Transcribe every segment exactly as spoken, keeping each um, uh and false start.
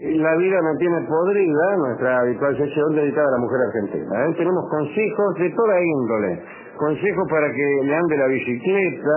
La vida me tiene podrida, nuestra habitual sección dedicada a la mujer argentina. ¿eh? Tenemos consejos de toda índole. Consejos para que le ande la bicicleta,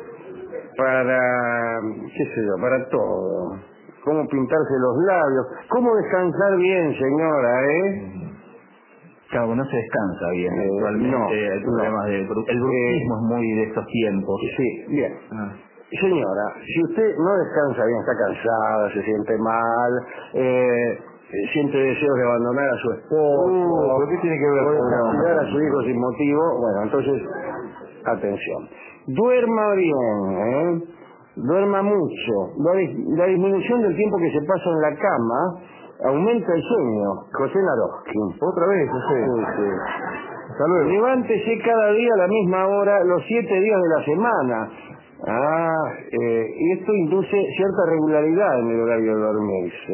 para, qué sé yo, para todo. Cómo pintarse los labios, cómo descansar bien, señora, ¿eh? Claro, no se descansa bien. Eh, Actualmente no, hay problemas no. de... El bruxismo Eh, es muy de estos tiempos. Sí, bien. Ah. Señora, si usted no descansa bien, está cansada, se siente mal, eh, siente deseos de abandonar a su esposo, Uh, ¿pero qué tiene que ver o de con castigar una- a su hijo sin motivo, bueno, entonces, atención. Duerma bien, ¿eh? Duerma mucho. La, dis- la disminución del tiempo que se pasa en la cama aumenta el sueño. José Naroski. Otra vez, José. Sí, sí. Hasta luego. Levántese cada día a la misma hora, los siete días de la semana. Ah, eh, y esto induce cierta regularidad en el horario de dormirse.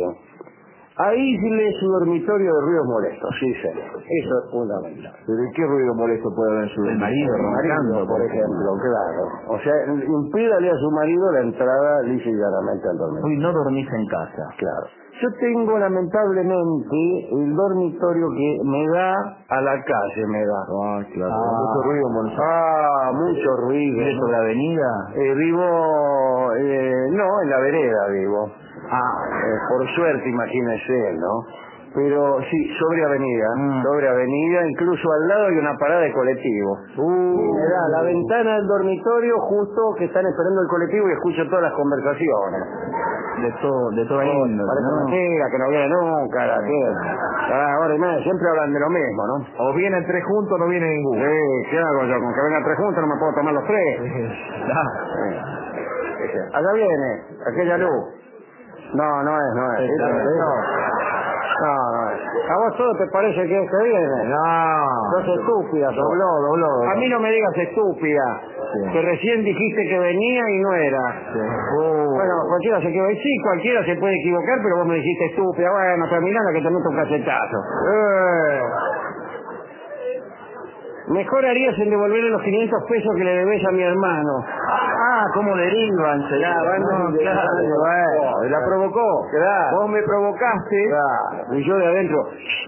Aísle su dormitorio de ruidos molestos, sí, señor. Eso es fundamental. ¿Pero qué ruido molesto puede haber en su El marido dormitorio? roncando, por ejemplo, claro. O sea, impídale a su marido la entrada lisa y llanamente al dormitorio. Hoy no dormís en casa. Claro. Yo tengo lamentablemente el dormitorio que me da a la calle, me da. Ah, claro. Ah, Mucho ruido molesto. Ah, mucho ruido. ¿Vive sobre la avenida? Eh, vivo, eh, no, en la vereda vivo. Ah, Eh, por suerte, imagínese, ¿no? Pero sí, sobre avenida, Mm. sobre avenida, incluso al lado hay una parada de colectivo. Uh. Y me da la ventana del dormitorio justo que están esperando el colectivo y escucho todas las conversaciones. de todo, de toda Oh, índole, parece ¿no? mentira, que no viene nunca, la que... Ah, ahora y nada, siempre hablan de lo mismo, ¿no? O vienen tres juntos o no viene ninguno. Sí, ¿qué hago yo? Con que vengan tres juntos no me puedo tomar los tres. Ah, Sí. Allá viene, aquella luz. No, no es, no es. Esta Esa- no es. No, no, no es. ¿A vos todo te parece que es que viene? no. Sos estúpida, sos. Dobló, dobló. A mí no me digas estúpida, Sí. que recién dijiste que venía y no era. Sí. Uh. Bueno, cualquiera se equivoca. Sí, cualquiera se puede equivocar, pero vos me dijiste estúpida. Bueno, terminala que te meto un cachetazo. Eh. Mejor harías en devolverle los quinientos pesos que le debes a mi hermano. Ah, ¿cómo derivan? Se Ya, van no, de- claro, de- bueno. de- la provocó. Claro. Vos me provocaste. Claro. Y yo de adentro.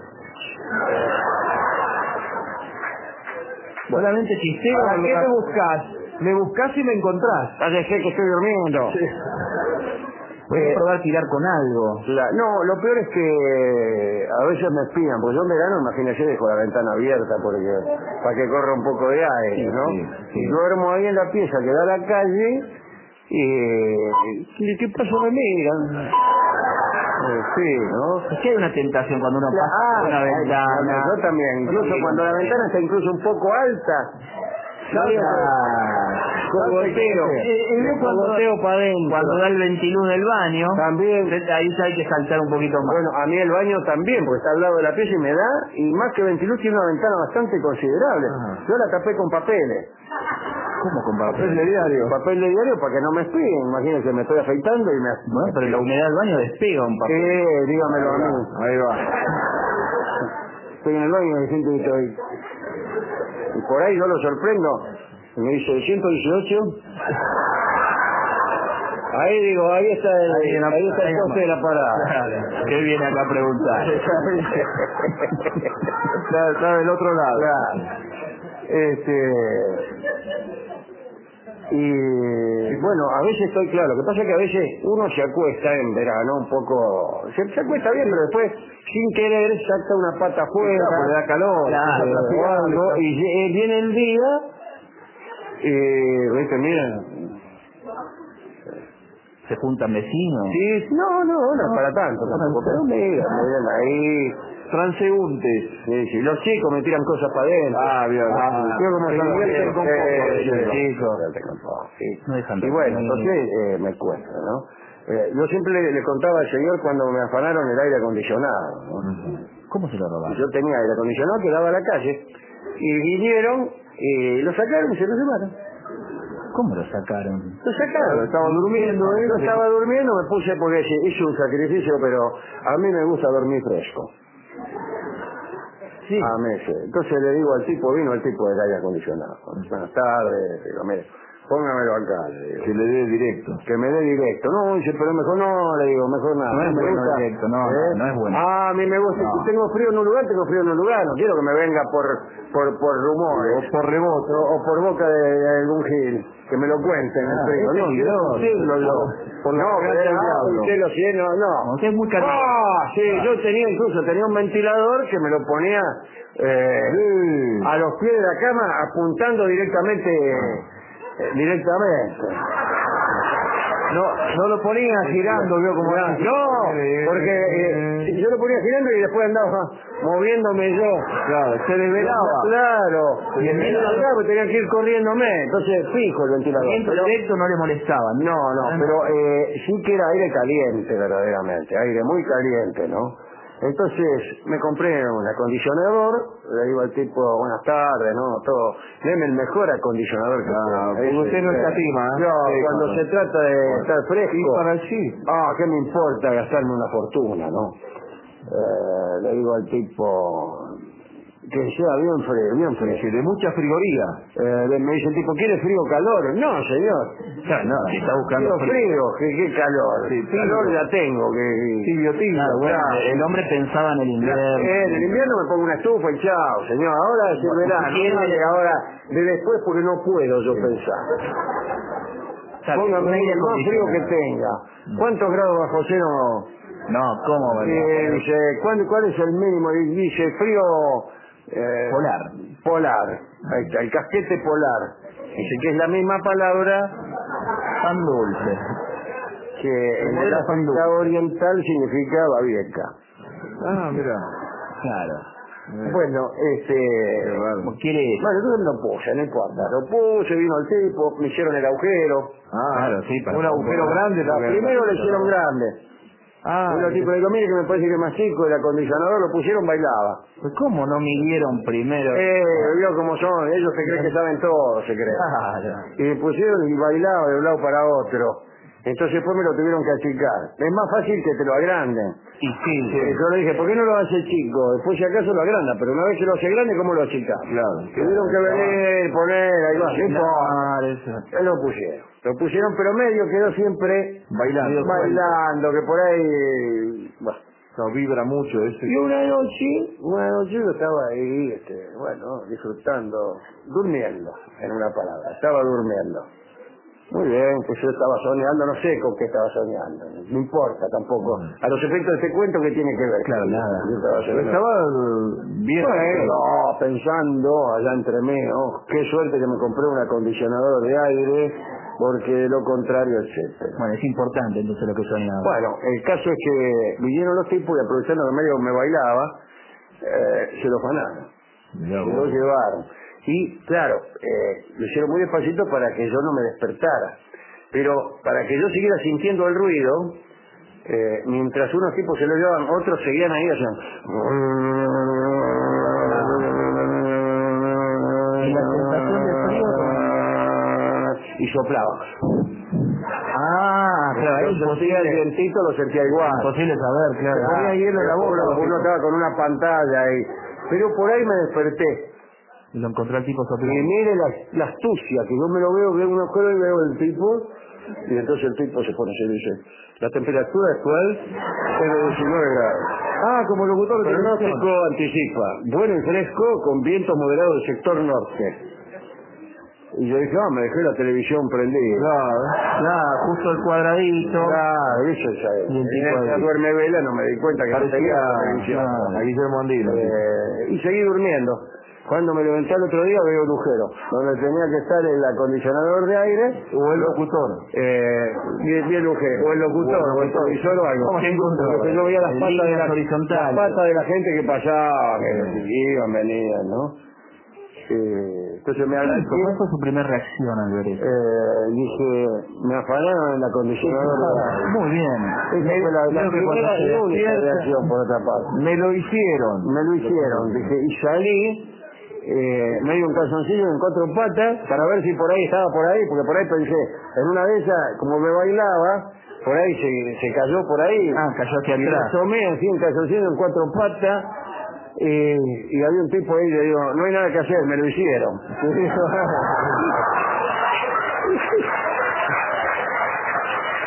Solamente chisteo. ¿Para qué me buscás? Me buscás y me encontrás. Ya dejé que estoy durmiendo. Voy Eh, a probar tirar con algo. La- no, lo peor es que a veces me espían, porque yo en verano, imagínese, dejo la ventana abierta porque para que corra un poco de aire, Sí, ¿no? sí, sí. Y duermo ahí en la pieza que da a la calle y... ¿y ¿qué pasa? Me miran. Eh, sí, ¿no? Es que hay una tentación cuando uno pasa Ah, por una ay, ventana. yo también, incluso Sí, cuando la ventana está incluso un poco alta. Claro. Cogoteo. Cogoteo para adentro. Cuando da el ventiluz del baño, También. ahí ya hay que saltar un poquito más. Bueno, a mí el baño también, porque está al lado de la pieza y me da, y más que ventiluz tiene una ventana bastante considerable. Ah. Yo la tapé con papeles. ¿Cómo con Papel de diario. Papel de diario para que no me espíen. Imagínense, me estoy afeitando y me... Bueno, pero la humedad del baño despega un papel. Eh, dígamelo a mí. Ahí va. Estoy en el baño y me siento que estoy... Y por ahí yo lo sorprendo. Y me dice, ciento dieciocho. Ahí digo, ahí está el, Ahí en la- ahí está el ahí poste de la parada. Claro. ¿Qué viene acá a preguntar? Está, está del otro lado. Claro. Este... Y bueno, a veces estoy claro, lo que pasa es que a veces uno se acuesta en verano un poco, se, se acuesta bien, pero después sin querer saca una pata afuera, Claro, le da calor, claro, eh, o claro, algo, claro. y lle- viene el día y viste, mira, Se juntan vecinos. sí, no, no, no, es para tanto tampoco, pero mira, me ven ahí, transeúntes, sí, sí, los chicos me tiran cosas para adentro. Ah, bien. Ah, creo que me Se son los divierten con chicos. poco, Eh, dicen sí, los chicos, con poco, sí. No dejan Y de- bueno, entonces eh, me cuesta, ¿no? Eh, yo siempre le, le contaba al señor cuando me afanaron el aire acondicionado, ¿no? ¿Cómo se lo robaron? Yo tenía aire acondicionado que daba a la calle y vinieron y lo sacaron y se lo llevaron. ¿Cómo lo sacaron? Lo sacaron, estaba durmiendo, ¿eh? Yo estaba durmiendo, me puse porque hice hice un sacrificio, pero a mí me gusta dormir fresco. Sí. A meses. Entonces le digo al tipo, vino el tipo del aire acondicionado. Buenas tardes, digo, mire, póngamelo acá, le digo. Que le dé directo. Que me dé directo. No, dice, pero mejor no, le digo, mejor nada. No es me bueno gusta. directo, no, ¿Eh? no, no es bueno. Ah, a mí me gusta, No. si tengo frío en un lugar, tengo frío en un lugar, no quiero que me venga por por, por rumores. O por rebote. O, o por boca de, de algún gil, que me lo cuenten. Ah, el frío. es No, peligroso. sí, lo, lo, Por la no, garganta pero del ah, diablo. usted lo siente, no, no. Usted es muy caliente. Ah, sí, yo tenía incluso, tenía un ventilador que me lo ponía eh, Sí. a los pies de la cama, apuntando directamente, eh, directamente. No, no lo ponía girando, vio como... No, no, porque eh, yo lo ponía girando y después andaba moviéndome yo. Claro, se desvelaba. Claro, Y el me viento- desvelaba, tenía que ir corriéndome, entonces fijo el ventilador. El viento Pero- directo no le molestaba. no, no, pero eh, sí que era aire caliente verdaderamente, aire muy caliente, ¿no? Entonces me compré un acondicionador, le digo al tipo, buenas tardes, ¿no? Todo, deme el mejor acondicionador que Ah, tenga. porque Ese, usted no eh, escatima, ¿eh? No, Sí, cuando claro. se trata de estar fresco, Y para allí. ah, ¿qué me importa gastarme una fortuna, no? Eh, le digo al tipo, que sea bien frío, bien frío. Sí, de mucha frigoría. Eh, me dice el tipo, ¿quiere frío o calor? No, señor. Claro, no, si está buscando Quiero frío, ¿qué, qué calor? Sí, calor tibio. ya tengo. Que, Tibio, tibio. Claro, bueno, Claro. el hombre pensaba en el invierno. Eh, en el invierno me pongo una estufa y chao, señor. Ahora es el verano. quiere- Y ahora, de después, porque no puedo yo pensar. Claro, Póngame un aire el más frío que acondicionado. tenga. ¿Cuántos grados bajo cero? No, ¿cómo? va a Eh, ser? dice, ¿cuál, ¿cuál es el mínimo? Y dice, frío... eh, Polar. Polar. Ahí está, el casquete polar. Dice que es la misma palabra Pan dulce. que en el Modelo África Pandú. oriental significa babieca. Ah, mira. Claro. Bueno, este... ¿Cómo quiere? Bueno, entonces lo puse, no importa. Lo puse, vino el tipo, me hicieron el agujero. Ah, claro, sí, para un agujero para- grande. para- Primero le hicieron grande. Ah, Uno tipo de comida que me parece que es más chico, el acondicionador lo pusieron, bailaba. pues ¿cómo no midieron primero? Eh, vio cómo son, ellos se creen que saben todo, se creen. Claro. Y me pusieron y bailaba de un lado para otro. Entonces después me lo tuvieron que achicar. Es más fácil que te lo agranden. Y sí, Eh, Yo le dije, ¿por qué no lo hace chico? Después si acaso lo agranda, pero una vez que lo hace grande, ¿cómo lo achica? claro. Tuvieron que venir, poner, ahí va, no importa. Claro, eso. Eh, Lo pusieron. Lo pusieron, pero medio quedó siempre Bailando. bailando, que por ahí... Bueno. No, vibra mucho eso. Y una noche, una noche yo estaba ahí, este, bueno, disfrutando, durmiendo, en una palabra, estaba durmiendo. Muy bien, pues yo estaba soñando, no sé con qué estaba soñando, no importa tampoco. A los efectos de este cuento, ¿qué tiene que ver? Claro, nada. Yo estaba Pero soñando. estaba eh, bien. Bueno, no, pensando allá entre mí, ¿no? Qué suerte que me compré un acondicionador de aire, porque de lo contrario, etcétera. Bueno, es importante entonces lo que soñaba. Bueno, el caso es que vinieron los tipos y aprovechando que medio me bailaba, eh, se lo fanaron, Mirá se lo vos. llevaron. Y claro, eh, lo hicieron muy despacito para que yo no me despertara. Pero para que yo siguiera sintiendo el ruido, eh, mientras unos tipos se lo llevaban, otros seguían ahí, hacían... ¿Y la sensación de frío? Y soplaba. Ah, claro, es Lo sentía el imposible. vientito, lo sentía igual. Imposible saber, claro. Se ponía Ah, hielo en la boca, uno- uno estaba con una pantalla ahí. Pero por ahí me desperté. Y lo encontró el tipo Y soplando. mire la, la astucia, que yo me lo veo, veo un agujero y veo el tipo, y entonces el tipo se pone así y dice, la temperatura actual es de diecinueve grados. Ah, como locutor de televisión. Pronóstico anticipa, bueno y fresco con vientos moderados del sector norte. Y yo dije, ah, me dejé la televisión prendida. Claro, claro, justo el cuadradito. Claro, eso ya es. Y el En tipo esta ahí. duerme vela no me di cuenta que no Parecía tenía la televisión. claro, a Guillermo Andino. Eh, y seguí durmiendo. Cuando me levanté el otro día veo un agujero, donde tenía que estar el acondicionador de aire, O el locutor. eh, bien, bien agujero, o el locutor, o el televisor o algo. ¿Cómo se encontró? Porque yo veía las En patas de líneas la, horizontales. las patas de la gente que pasaba, que iban, venían, ¿no? Eh, entonces me ¿Cuál agaché, fue su primera reacción al ver eso? eh, dije, me afanaron el acondicionador de aire. Muy bien. Esa fue la, la Creo que primera cuando se y única despierta, reacción por otra parte. me lo hicieron. Me lo hicieron, dije, y salí, eh, medio un calzoncillo en cuatro patas, para ver si por ahí estaba por ahí, porque por ahí pensé, en una de esas, como me bailaba, por ahí se, se cayó por ahí. Ah, cayó hacia Y me atrás. asomé así en calzoncillo en cuatro patas, eh, y había un tipo ahí, le digo, no hay nada que hacer, me lo hicieron.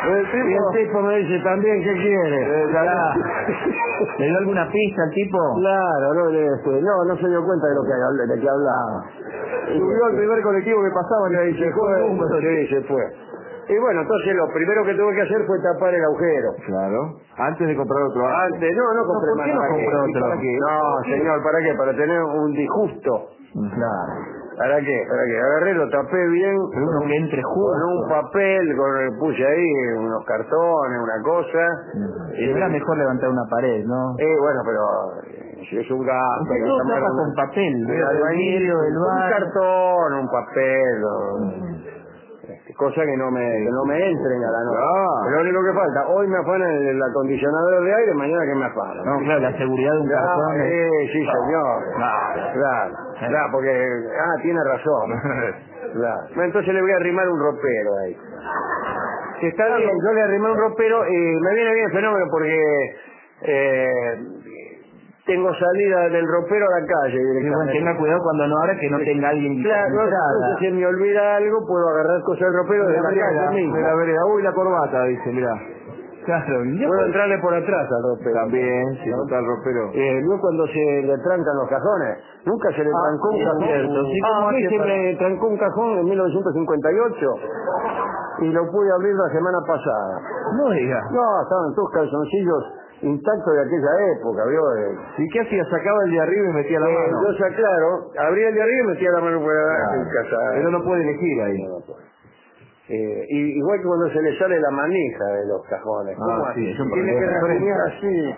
El tipo, Y el tipo me dice también, ¿qué quiere? Eh, ya- ¿Le dio alguna pista al tipo? Claro, no, este, no, no se dio cuenta de lo que, habl- de que hablaba. Subió al primer colectivo que pasaba y ahí Se dejó el fue, número. sí, se fue. Y bueno, entonces lo primero que tuve que hacer fue tapar el agujero. Claro. Antes de comprar otro auto. Antes, no, no compré ¿por más qué no nada. compró ¿Y otro? para qué? No, señor, ¿para qué? Para tener un disgusto. Claro. ¿Para qué? ¿Para qué? Agarré, lo tapé bien. Pero uno con que un- entre Con justo. un papel, con, puse ahí unos cartones, una cosa. Y no era mejor levantar una pared, ¿no? Eh, bueno, pero eh, si es un gasto. Usted hay que todo tomar tapa una- con papel, un veo, del albañil, vidrio, del un bar. cartón, un papel, o- este, cosa que no me, que no me entren a la noche. Ah. Es lo único que falta. Hoy me afanan el, el acondicionador de aire, mañana que me afanan. No, claro, la seguridad de un Ah, cartón. es- eh, sí, señor. Claro, claro, porque, ah, tiene razón. Claro. Bueno, entonces le voy a arrimar un ropero ahí. Si está bien, yo le arrimé un ropero y me viene bien el fenómeno porque eh, tengo salida del ropero a la calle Sí, bueno, directamente. tenga cuidado cuando no abra que no tenga alguien Claro, en no, entrada. si se me olvida algo, puedo agarrar cosas del ropero de la calle mismo. de la vereda. Uy, la corbata, dice, mira. Claro, yo Puedo entrarle por atrás al ropero. también, si no está el ropero. Eh, luego cuando se le trancan los cajones, nunca se le Ah, trancó un es cajón. cierto, sí, Ah, ¿cómo a mí hace se para- me trancó un cajón en mil novecientos cincuenta y ocho y lo pude abrir la semana pasada. No diga. No, estaban todos calzoncillos intactos de aquella época, ¿vio? Eh, ¿Y qué hacía? Sacaba el de arriba y metía la eh, mano. yo sa- claro, abría el de arriba y metía la mano por abajo Claro. en casa. Pero no puede elegir ahí. No, no puede. Eh, y, igual que cuando se le sale la manija de los cajones. ¿Cómo Ah, hace? sí, es un Tiene que problema. rasguñar así.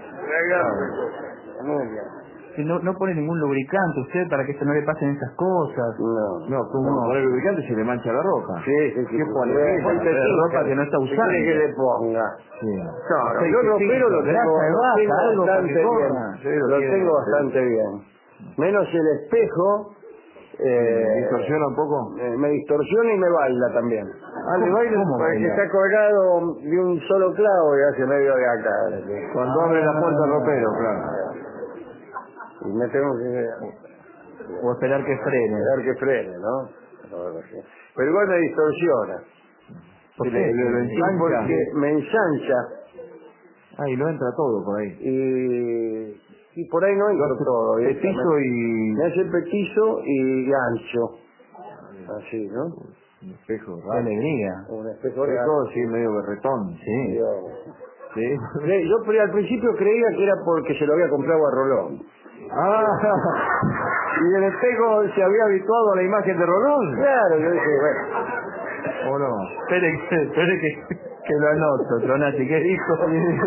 Muy bien. Si no, no pone ningún lubricante usted para que esto no le pasen esas cosas. No. No, como uno pone lubricante se le mancha la ropa. Sí, sí, sí. ¿Qué pone? Eh, Bueno, ponte pero tinta. ropa que no está ¿Qué usando. quiere que le ponga? Sí. No, no, Aceite, yo ropero lo tinta, tengo, grasa de lo vaca, tengo algo para bastante que bien. corra. Sí, lo Lo tiene, tengo sí. bastante bien. Menos el espejo. Eh, ¿Distorsiona un poco? eh, me distorsiona y me baila también. Ah, ¿le baila? ¿Cómo? Porque baila? está colgado de un solo clavo y hace medio de acá. Cuando abre la puerta el ropero, claro. Y me tengo que O esperar que frene. esperar que frene, ¿no? Pero igual me distorsiona. ¿Por Sí, qué? le- le- lo ¿Ensancha? porque me ensancha Ah, y lo entra todo por ahí. y, y por ahí no entro todo. Petizo y... Me hace petizo y ancho. Así, ¿no? Un espejo raro. Qué alegría. Un espejo Espejo, raro. sí, medio berretón. Sí. Yo, Sí. yo pre- al principio creía que era porque se lo había comprado a Rolón. Ah, y el espejo se había habituado a la imagen de Rolón. Claro, yo dije, bueno. ¿O no? Espere, que- espere que, que lo anoto, Tronati, ¿qué dijo?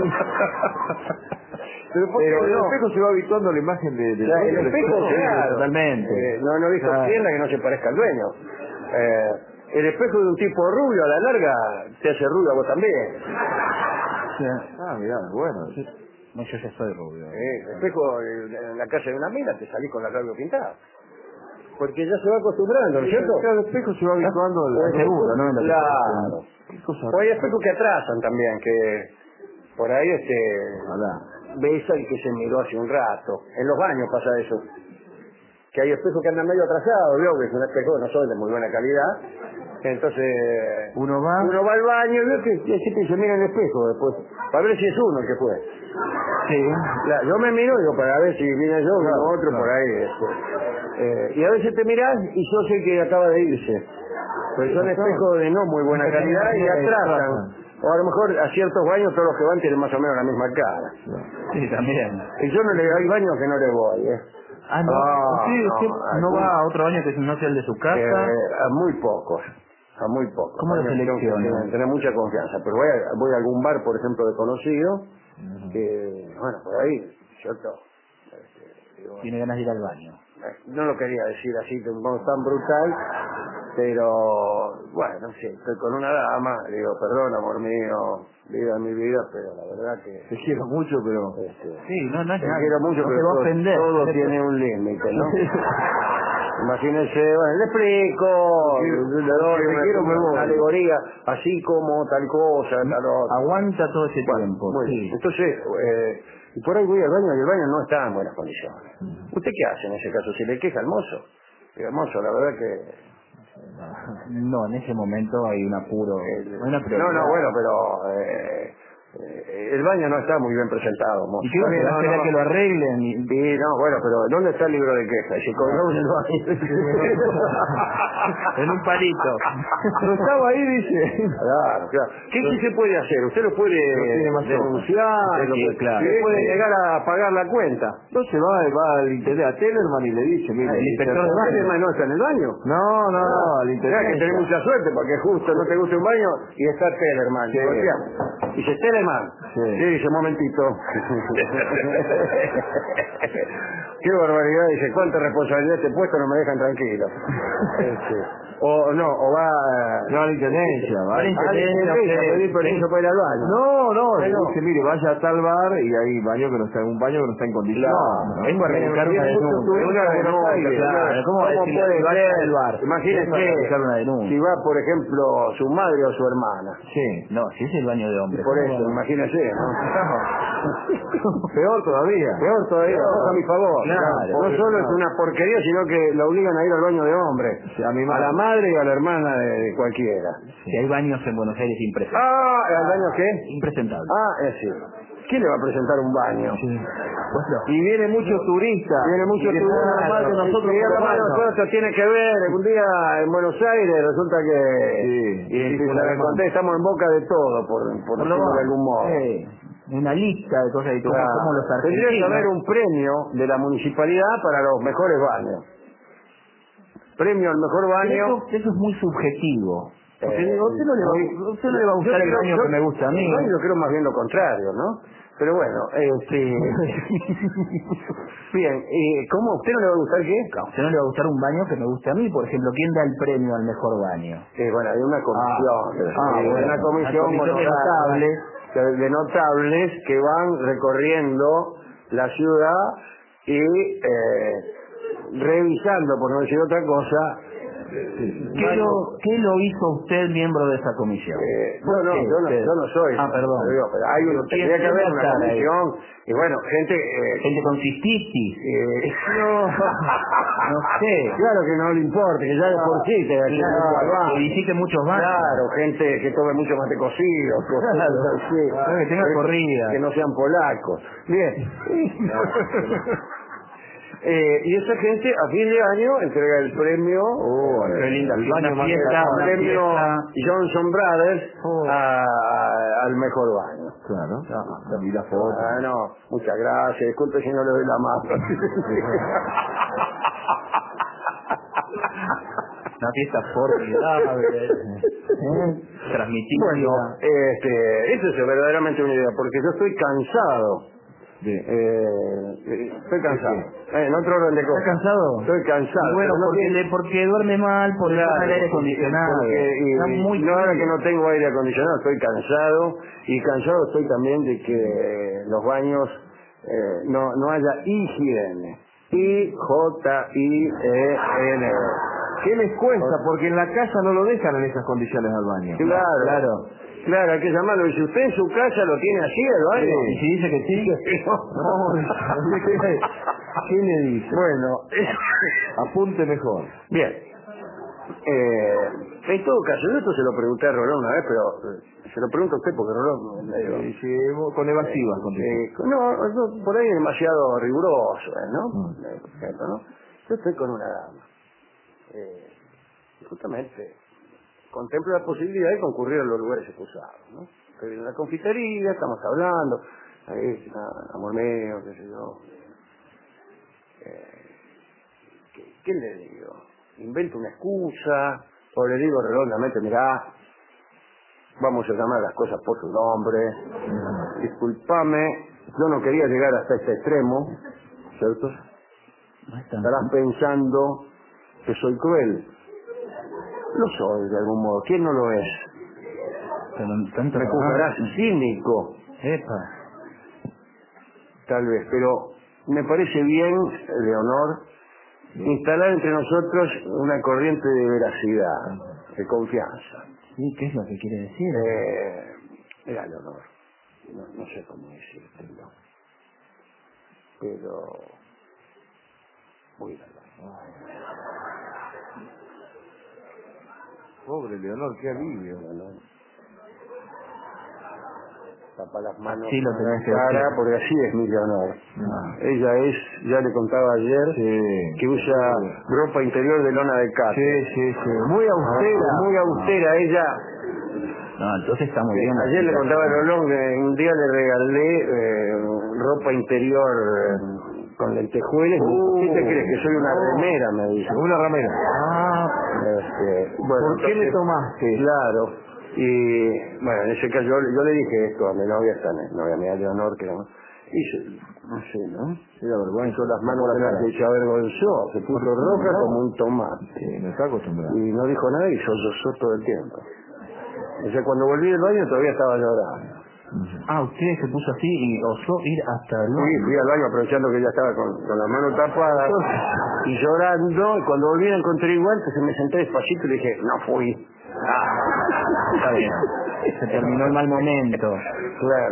Pero, ¿por qué Pero el no. espejo se va habituando a la imagen de, de O sea, el del espejo, sí, claro. totalmente. Eh, no, no dijo Claro. tienda que no se parezca al dueño. Eh, el espejo de un tipo rubio a la larga te hace rubio a vos también. Sí. Ah, mirá, bueno. No, yo ya soy rubio. Eh, el espejo eh, en la calle de una mina te salís con la labio pintada. Porque ya se va acostumbrando, ¿no es cierto? Cada espejo se va habituando al Pues, seguro, ¿no? En la claro. ¿Qué cosa? O hay espejos que atrasan también, que por ahí este Ojalá. ves al que se miró hace un rato. En los baños pasa eso. Que hay espejos que andan medio atrasados, ¿vio? Que es un espejo que no son de muy buena calidad. Entonces, Uno va... uno va al baño y ve que y siempre se mira en el espejo después, para ver si es uno el que fue. Sí. La- yo me miro digo, para ver si viene yo o Claro, otro claro. por ahí. este. Eh, y a veces te mirás y sos el que acaba de irse. Pues son Exacto. espejos de no muy buena calidad y atrasan. O a lo mejor a ciertos baños todos los que van tienen más o menos la misma cara. Sí, también. Y yo no le hay baños que no le voy, ¿eh? Ah, no. Ah, sí, no, sí, ah, no ¿cómo? va a otro baño que no sea el de su casa. Eh, a muy pocos, a muy pocos. ¿Cómo lo Baños tengo que selecciona? tener, tener mucha confianza. Pero voy a, voy a algún bar, por ejemplo, de conocido, que, bueno, por ahí, ¿cierto? Este, digo, Tiene ganas de ir al baño. no lo quería decir así de un modo tan brutal, pero bueno, no sé, estoy con una dama, le digo, perdón, amor mío, vida de mi vida, pero la verdad que... Te quiero mucho, pero... Este, Sí, no, no es te nada. quiero mucho, no pero te va a todo, ofender. todo tiene un límite, ¿no? Imagínense, bueno, le explico, Sí, le doy te una, quiero, me voy. una alegoría, así como tal cosa, tal otra. Aguanta todo ese Bueno, tiempo. muy bien. Sí. Entonces, eh, y por ahí voy al baño y el baño no está en buenas condiciones. ¿Usted qué hace en ese caso? ¿Se le queja al mozo? Digo, mozo, la verdad que No, en ese momento hay un apuro. Una no, no, bueno, pero... Eh, Eh, el baño no está muy bien presentado, mozo. ¿Y qué va a no, esperar no, que lo arreglen? Y... Sí, no, bueno, pero ¿dónde está el libro de quejas? Si colgamos el baño. En un palito. No estaba ahí, dice. Claro, claro. ¿Qué, ¿Qué se puede hacer? Usted lo puede no denunciar, sí, lo puede, claro. sí, puede llegar a pagar la cuenta. Entonces va, va al internet a Tellerman y le dice, mire, el inspector de baño. ¿Usted no está en el baño? No, no, no, al internet. Mira que tenés mucha suerte porque justo no te gusta un baño y está Tellerman. Sí. Dice Tellerman. Sí. Sí, dice, un momentito. Qué barbaridad, dice, cuánta responsabilidad este puesto, no me dejan tranquilo. Este, o no, o va... No, a la intendencia, va. A la intendencia, a pedir permiso para ir al baño. No, no, le Bueno. dice, mire, vaya a tal bar y hay baño que no está, un baño que no está en condiciones. Claro. ¿no? Vengo a realizar una Tiene mucho denuncia. turismo Una en Buenos denuncia, Aires. Claro, ¿cómo decirle puede que vaya ser? al bar? Imagínese Vengo a realizar una denuncia. si va, por ejemplo, su madre o su hermana. Sí. No, si es el baño de hombres. Por ¿cómo eso, va? imagínese, ¿no? Peor todavía. Peor todavía, Peor. a mi favor. Claro. No solo es una porquería, sino que la obligan a ir al baño de hombre. Sí, a mi A madre. la madre y a la hermana de, de cualquiera. Si hay baños en Buenos Aires impresentables. Ah, ¿al baño qué? Impresentables. Ah, es decir, ¿quién le va a presentar un baño? Bueno, Y viene muchos turistas. Tiene mucho Y que turismo. nada más que nosotros Y por nada lo más menos. nosotros tiene que ver. Un día en Buenos Aires resulta que... Sí, y, y y una le demanda. conté, estamos en boca de todo, por, por por lo decirlo de menos, algún modo. eh, una lista de cosas y como Claro. somos los Tendría que argentinos. haber un premio de la municipalidad para los mejores baños. Premio al mejor Pero baño. Eso, eso es muy subjetivo. Porque Eh, digo, usted no le va, muy- usted no le va a yo gustar el creo- baño yo- que me gusta a mí. No, yo creo más bien lo contrario, ¿no? Pero bueno, este... bien, eh, ¿cómo? ¿Usted no le va a gustar qué? A usted no le va a gustar un baño que me guste a mí. Por ejemplo, ¿quién da el premio al mejor baño? Eh, bueno, hay una comisión, Ah, eh, ah, bueno, una comisión, una comisión de honoraria, notables. que- de notables que van recorriendo la ciudad y eh, revisando, por no decir otra cosa, ¿Qué lo, ¿Qué lo hizo usted miembro de esa comisión? eh, no, no, ¿Qué? yo no, ¿Usted? yo no soy. Ah, perdón. Digo, pero hay un, Pero ¿quién- tendría que quién haber va a una estar ahí? comisión y bueno, gente... eh, ¿Gente con cistitis? eh, No, no sé. Claro que no le importa, que ya de por sí te Claro, claro, que visite muchos baños. Claro, gente que tome mucho mate cocido, cosas Claro. así. Claro, que tenga corrida. Que no sean polacos. Bien. Eh, y esa gente a fin de año entrega el premio, Oh, eh, qué linda el fiesta, baño más- fiesta, el una premio fiesta. Johnson Brothers Oh. a- a- al mejor baño. Claro. Ah, Y la foto. Bueno, muchas gracias, disculpe si no le doy la mano. Una fiesta formidable. ¿eh? Transmitida. Bueno, este, eso es verdaderamente una idea, porque yo estoy cansado. Sí. Eh, eh, estoy cansado. Eh, en otro orden de ¿Está cosas. cansado? Estoy cansado. Y bueno, pero no porque, tiene- le- porque duerme mal, por el Claro, tema del aire porque- acondicionado. porque- y- Está muy no, ahora frío. que no tengo aire acondicionado, estoy cansado. Y cansado estoy también de que los baños eh, no, no haya higiene. I J I E N. ¿Qué les cuesta? Porque en la casa no lo dejan en esas condiciones al baño. Claro, Claro. claro, hay que llamarlo. Y si usted en su casa lo tiene así, el baño. Y si dice que sí, No, ¿qué, ¿qué le dice? Bueno, Apunte mejor. bien. Eh, en todo caso, yo esto se lo pregunté a Rolón una vez, pero eh, se lo pregunto a usted porque Rolón es medio... Eh, sí, con evasivas, contestó. Eh, no, no, por ahí es demasiado riguroso, ¿eh? ¿no? Eh, por ejemplo, ¿no? Yo estoy con una dama. Eh, y justamente contemplo la posibilidad de concurrir a los lugares excusados, ¿no? Estoy en la confitería, estamos hablando, ahí, ah, amor mío, qué sé yo. Eh, ¿qué, ¿Qué le digo? ¿Invento una excusa? ¿O le digo redondamente, mirá, vamos a llamar las cosas por su nombre, discúlpame, yo no quería llegar hasta este extremo, ¿cierto? no es tan- Estarás pensando que soy cruel. Lo soy, de algún modo. ¿Quién no lo es? pero tanto Me trabajo. juzgarás cínico, Epa. tal vez, pero me parece bien, Leonor, instalar entre nosotros una corriente de veracidad, de confianza. Sí, ¿qué es lo que quiere decir? Eh, mira, Leonor, no, no sé cómo decírtelo, pero voy a hablar. Pobre Leonor, qué alivio. Tapa las manos Sí, lo en la tenés que cara, decir. porque así es mi Leonor. Ah. Ella es, ya le contaba ayer, Sí. que usa ropa interior de lona de caca. Sí, sí, sí. Muy austera. Muy austera ella. No, entonces está muy bien. Ayer le contaba a Rolón que un día le regalé eh, ropa interior eh, con lentejuelas. Uh, ¿Qué te crees? Que soy una no. remera, me dice. Una ramera. Ah, Este, bueno, ¿por qué le entonces, tomaste? Claro. Y bueno, en ese caso yo, yo le dije esto a mi novia, esta novia mía Leonor, que no. Y se, no sé, ¿no? Sí, la vergüenza. Puso las manos Por en la la cara. que se avergonzó, se puso roja No. como un tomate. Sí, no está acostumbrado. Y no dijo nada y sollozó todo el tiempo. O sea, cuando volví del baño todavía estaba llorando. Ah, usted se puso así y osó ir hasta el Sí, baño. fui al baño aprovechando que ella estaba con, con la mano tapada y llorando. Y cuando volví la encontré igual, entonces me senté despacito y le dije, no fui. Ah, está bien. Se terminó el mal momento. Claro.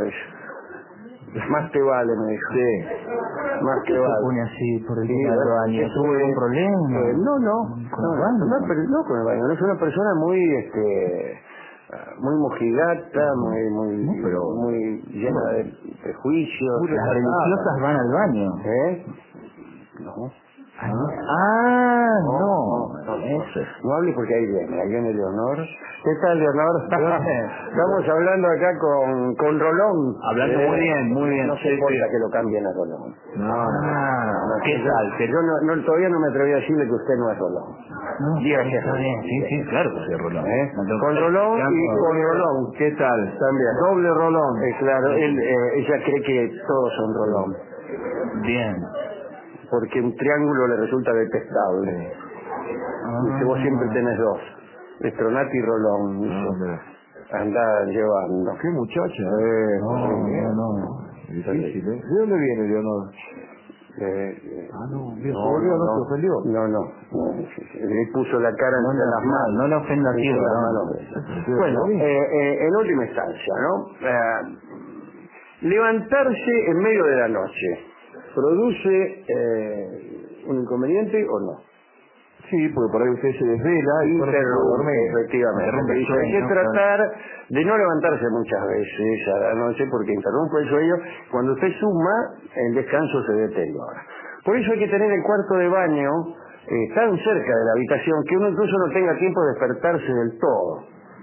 Más te vale, me dijo. Sí. Más te Se vale. pone así por el Sí, tema del bueno, baño. eso ¿Tuvo es- algún problema? eh, no, no. ¿Con No, el baño? no, pero no con el baño. No es una persona muy, este, ah, muy mojigata, muy, muy, No, pero- muy llena de prejuicios. Las religiosas van al baño. ¿Eh? No. Ah, ah, No, no. no, no, Eso es. no hable porque ahí viene, ahí viene Leonor. ¿Qué tal, Leonor? Estamos hablando acá con, con Rolón. Hablando muy bien, muy bien. No se Sí, importa sí. que lo cambien a Rolón. No, Ah, No, ¿qué yo- tal? ¿Qué Yo no, no- todavía no me atreví a decirle que usted no es Rolón. No, Diga que está es bien, sí, sí, claro que soy Rolón. ¿Eh? No tengo Con que- Rolón y Claro. con Rolón. ¿qué tal? También. Doble Rolón. Eh, claro, él, eh, ella cree que todos son Rolón. Bien. Porque un triángulo le resulta detestable. Dice, vos siempre tenés dos. Estronati y Rolón. Dice, Ah, mira. anda llevando. Qué muchacha. Eh, No, sí, no, no. Difícil, ¿eh? ¿De dónde viene, Leonor? Eh, eh, Ah, no, bien, se volvió, no se ofendió. No, no. Le puso la cara No, entre no, las no, manos. no le ofenda así, Entre las Rolón. manos. Bueno, eh, eh, en última instancia, ¿no? Eh, levantarse en medio de la noche, ¿produce eh, un inconveniente o no? Sí, porque por ahí usted se desvela y por eso no Interrumpe, duerme. efectivamente. Interrumpe el Dice, hay sueño, que tratar de no levantarse muchas veces a la noche porque interrumpe el sueño. Cuando usted suma, el descanso se deteriora. Por eso hay que tener el cuarto de baño eh, tan cerca de la habitación que uno incluso no tenga tiempo de despertarse del todo.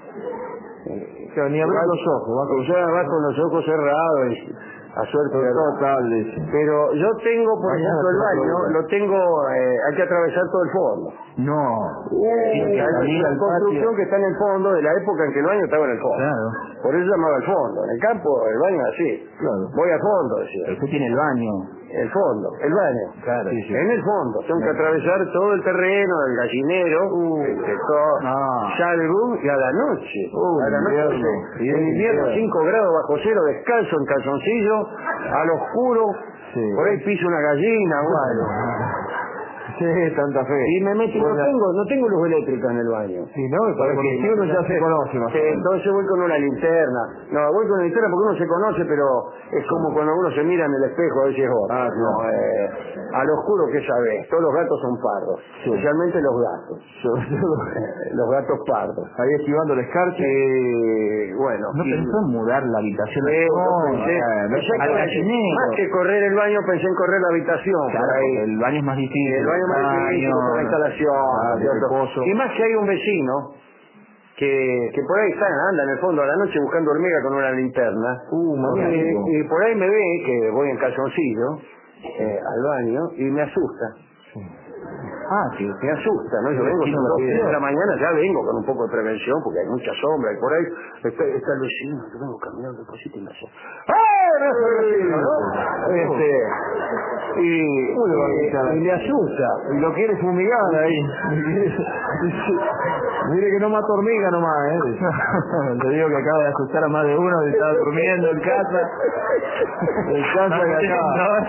Claro, ni abrir Va- los ojos, va con o sea, va con los ojos cerrados y a suerte de total. dice. Pero yo tengo, por Mañana ejemplo, el te la baño, pregunta. lo tengo, eh, hay que atravesar todo el fondo. No. Tiene que Hay salir salir la al construcción patio. que está en el fondo de la época en que el baño estaba en el fondo. Claro. Por eso llamaba el fondo. En el campo, el baño es así. Claro. Voy al fondo, decía. Usted tiene el baño. El fondo, el baño. Claro. Sí, sí. En el fondo. Tengo que atravesar todo el terreno, el gallinero, este, todo. No. Salgo y a la noche. Uh, a la noche. invierno. sí. En invierno, cinco grados bajo cero, descalzo, en calzoncillo, al oscuro. Sí. Por ahí piso una gallina o algo. Sí, tanta fe. Y me meto, no Buena- tengo, no tengo luz eléctrica en el baño. Sí, no, me parece que si uno ya se conoce más o Sí, menos. entonces voy con una linterna. No, voy con una linterna porque uno se conoce, pero es como cuando uno se mira en el espejo a ver si es otro. Ah, no, claro. eh, al oscuro, ¿qué sabés? Todos los gatos son pardos, Sí. especialmente los gatos. Sobre todo Eh, los gatos pardos. ahí esquivando el escarche. Eh, bueno. ¿No y- pensó en mudar la habitación? Eh, No, yo pensé- bueno, exactamente, al gallinero. más que correr el baño, pensé en correr la habitación. Claro, por ahí. porque el baño es más difícil. El baño más difícil, Baño, con la instalación, ah, ¿cierto? el pozo. Y más que hay un vecino que, que por ahí está, anda en el fondo a la noche buscando hormiga con una linterna. Uh, magnífico. y, y por ahí me ve que voy en calzoncillo eh, al baño y me asusta. Ah, sí. Me asusta, ¿no? Yo Sí, vengo, sí, son no lo las diez de pido. la mañana, ya vengo con un poco de prevención porque hay mucha sombra y por ahí está, está el vecino, yo vengo caminando despacito y me hace ¡ay! Me hace el vecino, ¿no? Este, y, ¿Cómo le va a y- gritar? y me asusta. Y lo quiere fumigar ahí. Mire que no mata hormiga nomás, ¿eh? Te digo que acaba de asustar a más de uno que estaba durmiendo en casa. En casa de acá.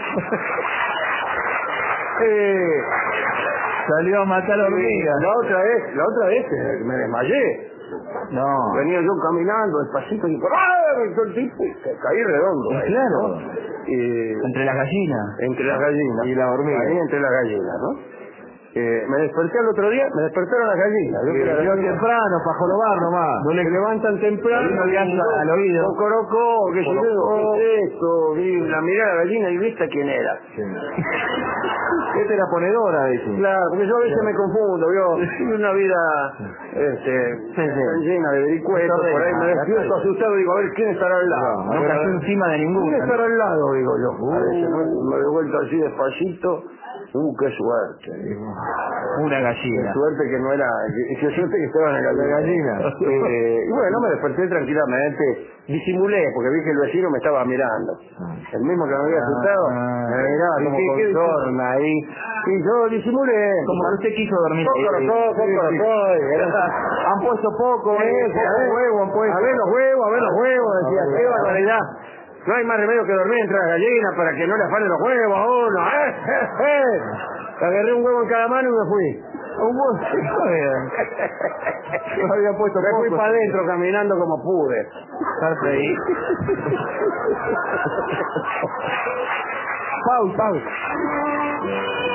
Eh, Salió a matar hormigas. la otra vez, la otra vez eh, me desmayé. No. Venía yo caminando despacito y por ¡ah! Me hizo el tipo y ca- caí redondo. Y ahí, claro. ¿no? Y- Entre las gallinas. entre las gallinas. Y la hormiga. Ahí entre las gallinas, ¿no? Eh, me desperté al otro día, me despertaron las gallinas. Yo que las Yo gallinas temprano, para jorobar nomás. no le levantan temprano, No le hacen al oído. cocorocó, que yo Cocorocó. digo, ¿qué es esto? Y la miré a la gallina y viste quién era. Esta era ponedora, dice. Claro, porque yo a veces me confundo, ¿vio? Tuve una vida este, Sí, sí. llena de vericuetos, por ahí me despierto asustado y digo, a ver, ¿quién estará al lado? No, No a cayó ver, encima de ¿Quién ninguna. estará al lado? Digo yo. A Uh. veces ¿no? me doy vuelta así despacito. Uh, qué suerte. Una Qué gallina. suerte que no era, qué qué suerte que estaba en la gallina. Eh, y bueno, me desperté tranquilamente, disimulé, porque vi que el vecino me estaba mirando. El mismo que me había asustado, Ah, me miraba y como qué- con qué sorna ahí. Y yo disimulé. Como que usted quiso dormir. Cocorocó, cocorocó, Han puesto poco, Sí, eh, sí, a poco ver, huevo han puesto. a ver los huevos, a ver los huevos, decía, A ver, qué a ver. barbaridad. No hay más remedio que dormir entre las gallinas para que no le afanen los huevos a uno. ¡Eh, eh, eh! Agarré un huevo en cada mano y me fui. Un huevo. No había puesto Me fui poco. para adentro caminando como pude. Estarse ahí. Pau, pau.